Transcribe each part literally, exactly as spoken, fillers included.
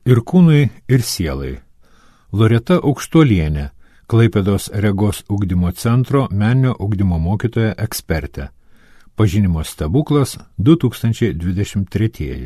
Ir kūnui, ir sielai. Loreta Aukštuolienė, Klaipėdos Regos ugdymo centro meninio ugdymo mokytoja ekspertė. Pažinimo stebuklas du tūkstančiai dvidešimt trečiieji.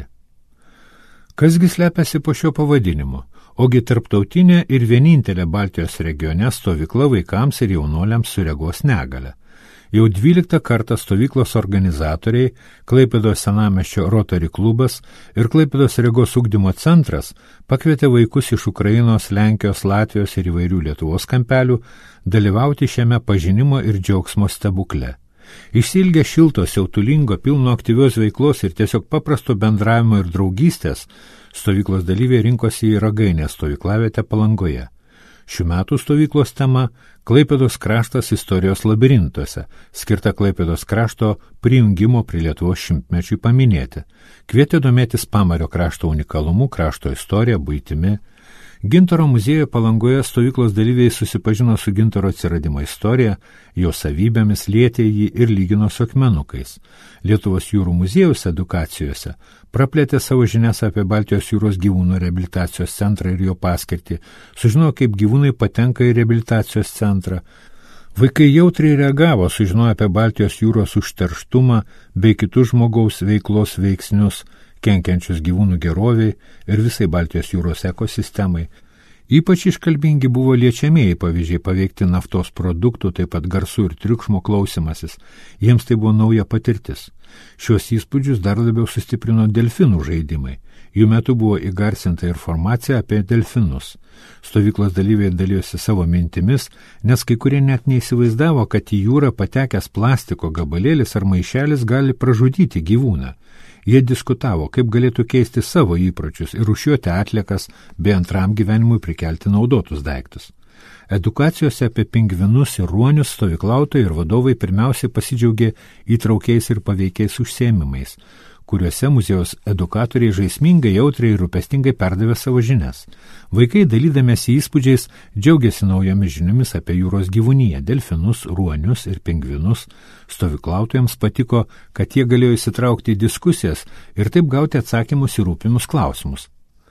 Kasgi slepiasi po šio pavadinimu? Ogi tarptautinė ir vienintelė Baltijos regione stovykla vaikams ir jaunuoliams su regos negale. Jau dvyliktą kartą stovyklos organizatoriai, Klaipėdos senamiesčio Rotary klubas ir Klaipėdos Regos ugdymo centras pakvietė vaikus iš Ukrainos, Lenkijos, Latvijos ir įvairių Lietuvos kampelių dalyvauti šiame pažinimo ir džiaugsmo stebukle. Išsiilgę šilto, siautulingo, pilno aktyvios veiklos ir tiesiog paprasto bendravimo ir draugystės, stovyklos dalyviai rinkosi į Ragainės stovyklavietę Palangoje. Šių metų stovyklos tema – Klaipėdos kraštas istorijos labirintuose, skirta Klaipėdos krašto prijungimo prie Lietuvos šimtmečiui paminėti. Kvietė domėtis Pamario krašto unikalumu, krašto istorija, buitimi. Gintaro muziejuje Palangoje stovyklos dalyviai susipažino su gintaro atsiradimo istorija, jo savybėmis, lietė jį ir lygino su akmenukais. Lietuvos jūrų muziejaus edukacijose praplėtė savo žinias apie Baltijos jūros gyvūnų reabilitacijos centrą ir jo paskirtį, sužinojo, kaip gyvūnai patenka į reabilitacijos centrą. Vaikai jautriai reagavo, sužinojo apie Baltijos jūros užterštumą bei kitus žmogaus veiklos veiksnius, kenkiančius gyvūnų geroviai ir visai Baltijos jūros ekosistemai. Ypač iškalbingi buvo liečiamieji pavyzdžiai paveikti naftos produktų, taip pat garsų ir triukšmo klausimasis. Jiems tai buvo nauja patirtis. Šios įspūdžius dar labiau sustiprino delfinų žaidimai. Jų metu buvo įgarsinta informacija apie delfinus. Stovyklos dalyviai dalyjosi savo mintimis, nes kai kurie net neįsivaizdavo, kad į jūrą patekęs plastiko gabalėlis ar maišelis gali pražudyti gyvūną. Jie diskutavo, kaip galėtų keisti savo įpročius ir rūšiuoti atliekas bei antram gyvenimui prikelti naudotus daiktus. Edukacijose apie pingvinus ir ruonius stovyklautojai ir vadovai pirmiausiai pasidžiaugė įtraukiais ir paveikiais užsiėmimais, kuriuose muziejaus edukatoriai žaismingai, jautriai ir rūpestingai perdavė savo žinias. Vaikai, dalydamiesi įspūdžiais, džiaugiasi naujomis žiniomis apie jūros gyvūniją, delfinus, ruonius ir pingvinus. Stovyklautojams patiko, kad jie galėjo įsitraukti į diskusijas ir taip gauti atsakymus į rūpimus klausimus.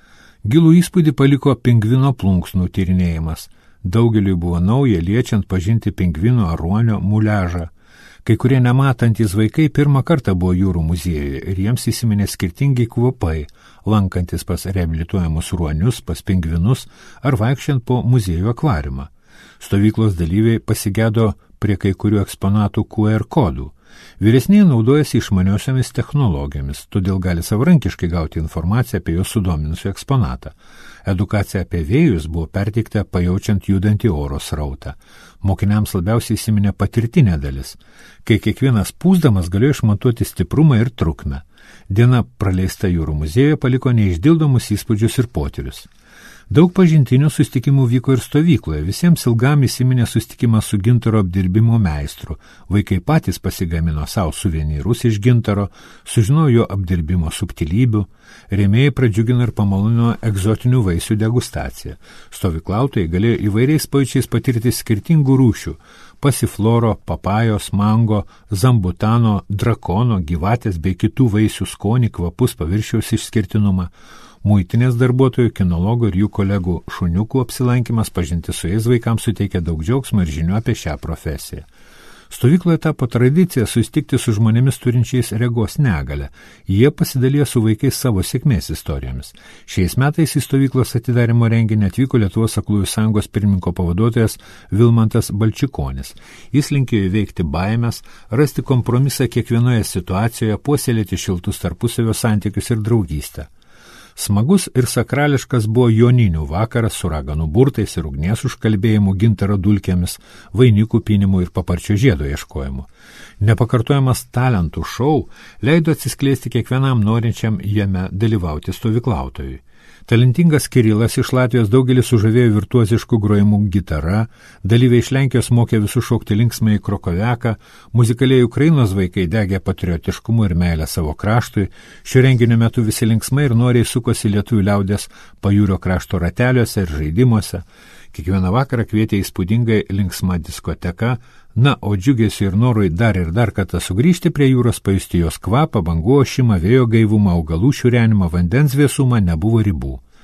Gilų įspūdį paliko pingvino plunksnų tyrinėjimas. Daugeliui buvo nauja, liečiant pažinti pingvino ar ruonio muliažą. Kai kurie nematantys vaikai pirmą kartą buvo jūrų muziejuje ir jiems įsiminė skirtingi kvapai, lankantis pas reabilituojamus ruonius, pas pingvinus ar vaikščiant po muziejų akvariumą. Stovyklos dalyviai pasigėdo prie kai kurių eksponatų Q R kodų. Vyresniai naudojasi išmaniosiomis technologijomis, todėl gali savarankiškai gauti informaciją apie juos sudominusių eksponatą. Edukacija apie vėjus buvo perteikta pajaučiant judantį oro srautą. Mokiniams labiausiai įsiminė patirtinė dalis, kai kiekvienas pūsdamas galėjo išmatuoti stiprumą ir trukmę. Diena praleista jūrų muziejuje paliko neišdildomus įspūdžius ir potyrius. Daug pažintinių susitikimų vyko ir stovykloje. Visiems ilgam įsiminė susitikimas su gintaro apdirbimo meistru. Vaikai patys pasigamino savo suvenyrus iš gintaro, sužinojo jo apdirbimo subtilybių. Rėmėjai pradžiugino ir pamalino egzotinių vaisių degustaciją. Stovyklautojai galėjo įvairiais pojūčiais patirti skirtingų rūšių – pasifloro, papajos, mango, zambutano, drakono, gyvatės bei kitų vaisių skonį, kvapus, paviršiaus išskirtinumą. Muitinės darbuotojų, kinologų ir jų kolegų šuniukų apsilankimas pažinti su jais vaikams suteikė daug džiaugsmo ir žinių apie šią profesiją. Stovykloje tapo tradicija susitikti su žmonėmis turinčiais regos negalią. Jie pasidalijo su vaikais savo sėkmės istorijomis. Šiais metais į stovyklos atidarymo renginį atvyko Lietuvos aklųjų sąjungos pirmininko pavaduotojas Vilmantas Balčikonis. Jis linkėjo įveikti baimės, rasti kompromisą kiekvienoje situacijoje, puoselėti šiltus tarpusavio santykius ir draugystę. Smagus ir sakrališkas buvo joninių vakaras su raganų burtais ir ugnies užkalbėjimu, gintaro dulkėmis, vainikų pynimu ir paparčio žiedo ieškojimu. Nepakartojamas talentų šou leido atsiskleisti kiekvienam norinčiam jame dalyvauti stovyklautojui. Talentingas Kirilas iš Latvijos daugelis sužavėjo virtuoziškų grojimų gitara, dalyviai iš Lenkijos mokė visus šokti linksmai į Krokoviaką, muzikaliai Ukrainos vaikai degė patriotiškumu ir meilę savo kraštui, šio renginio metu visi linksmai ir noriai sukosi lietuvių liaudės pajūrio krašto rateliuose ir žaidimuose. Kiekvieną vakarą kvietė įspūdingai linksma diskoteka, na, o džiugesiu ir norui dar ir dar kartą sugrįžti prie jūros, pajusti jos kvapą, bangų ošimą, vėjo gaivumą, augalų šiurenimą, vandens vėsumą nebuvo ribų.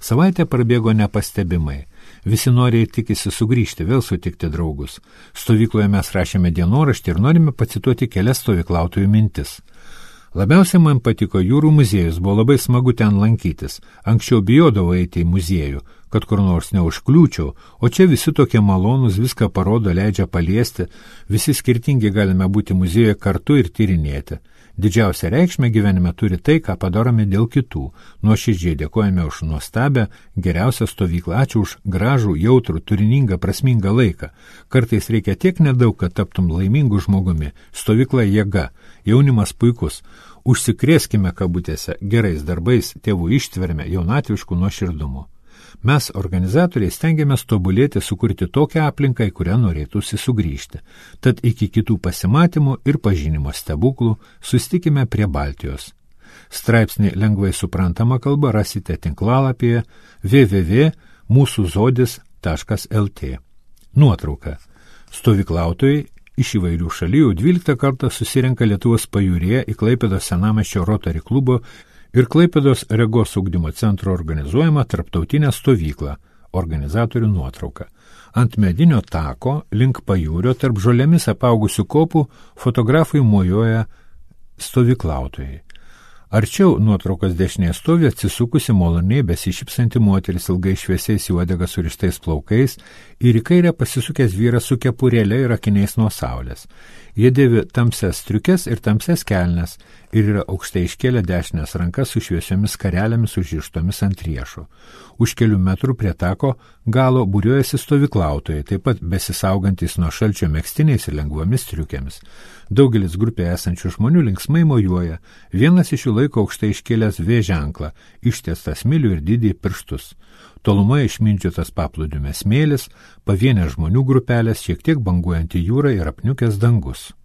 Savaitė prabėgo nepastebimai. Visi noriai tikisi sugrįžti, vėl sutikti draugus. Stovykloje mes rašėme dienoraštį ir norime pacituoti kelias stovyklautojų mintis. Labiausiai man patiko jūrų muziejus, buvo labai smagu ten lankytis. Anksčiau bijodavau eiti į muziejų, kad kur nors neužkliūčiau, o čia visi tokie malonūs, viską parodo, leidžia paliesti, visi skirtingi galime būti muziejuje kartu ir tyrinėti. Didžiausią reikšmę gyvenime turi tai, ką padarome dėl kitų. Nuoširdžiai dėkojame už nuostabią, geriausią stovyklą. Ačiū už gražų, jautrų, turiningą, prasmingą laiką. Kartais reikia tiek nedaug, kad taptum laimingu žmogumi. Stovykla jėga, jaunimas puikus. Užsikrėskime kabutėse gerais darbais, tėvų ištverme, jaunatvišku nuoširdumu. Mes, organizatoriai, stengiamės tobulėti, sukurti tokią aplinką, į kurią norėtųsi sugrįžti. Tad iki kitų pasimatymų ir pažinimo stebuklų susitikime prie Baltijos. Straipsnį lengvai suprantama kalba rasite tinklalapyje w w w taškas mūsų zodis taškas l t. Nuotrauka. Stovyklautojai iš įvairių šalių dvyliktą kartą susirenka Lietuvos pajūryje į Klaipėdos senamiesčio Rotary klubo ir Klaipėdos Regos ugdymo centro organizuojama tarptautinė stovykla, organizatorių nuotrauka. Ant medinio tako, link pajūrio, tarp žolėmis apaugusių kopų, fotografai mojuoja stovyklautojai. Arčiau nuotraukos dešinėje stovi atsisukusi maloniai besišypsanti moteris ilgai šviesiais į uodegą surištais plaukais ir į kairę pasisukęs vyras su kepurėle ir akiniais nuo saulės. Jie dėvi tamsias striukes ir tamsias kelnes ir yra aukštai iškėlę dešinės rankas su šviesiomis karelėmis užrištomis ant riešo. Už kelių metrų prie tako galo būriuojasi stovyklautojai, taip pat besisaugantis nuo šalčio megztiniais ir lengvomis striukėmis. Daugelis grupėje esančių žmonių linksmai mojuoja. Vienas iš jų laiko aukštai iškėlęs V ženklą, ištiestas milių ir didį pirštus. Tolumoje išmindžiotas paplūdimio smėlis, pavienės žmonių grupelės, šiek tiek banguojanti jūra ir apniukęs dangus.